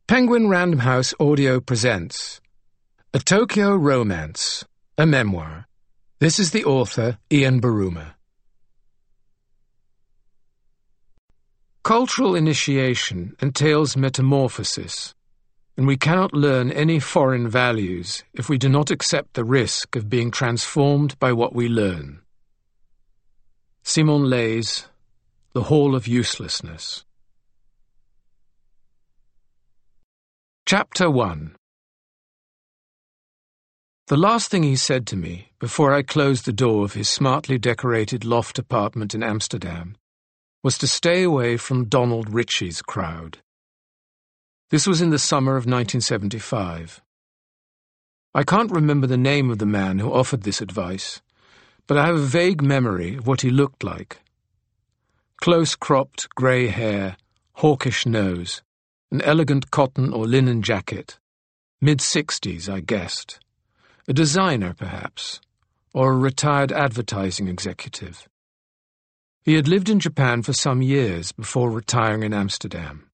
Penguin Random House Audio presents A Tokyo Romance, a memoir. This is the author, Ian Buruma. Cultural initiation entails metamorphosis, and we cannot learn any foreign values if we do not accept the risk of being transformed by what we learn. Simon Leys, The Hall of Uselessness. Chapter 1. The last thing he said to me before I closed the door of his smartly decorated loft apartment in Amsterdam was to stay away from Donald Ritchie's crowd. This was in the summer of 1975. I can't remember the name of the man who offered this advice, but I have a vague memory of what he looked like. Close-cropped grey hair, hawkish nose, an elegant cotton or linen jacket, mid-60s, I guessed. A designer, perhaps, or a retired advertising executive. He had lived in Japan for some years before retiring in Amsterdam.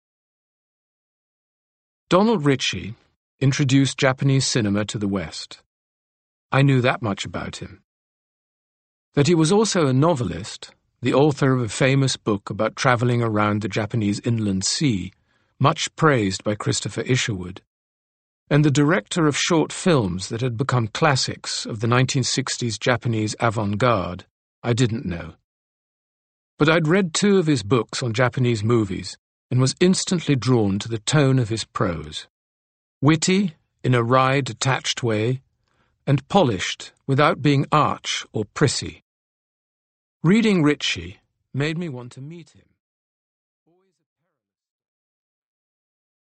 Donald Ritchie introduced Japanese cinema to the West. I knew that much about him. That he was also a novelist, the author of a famous book about travelling around the Japanese inland sea, much praised by Christopher Isherwood, and the director of short films that had become classics of the 1960s Japanese avant-garde, I didn't know. But I'd read 2 of his books on Japanese movies and was instantly drawn to the tone of his prose. Witty, in a wry, detached way, and polished without being arch or prissy. Reading Ritchie made me want to meet him.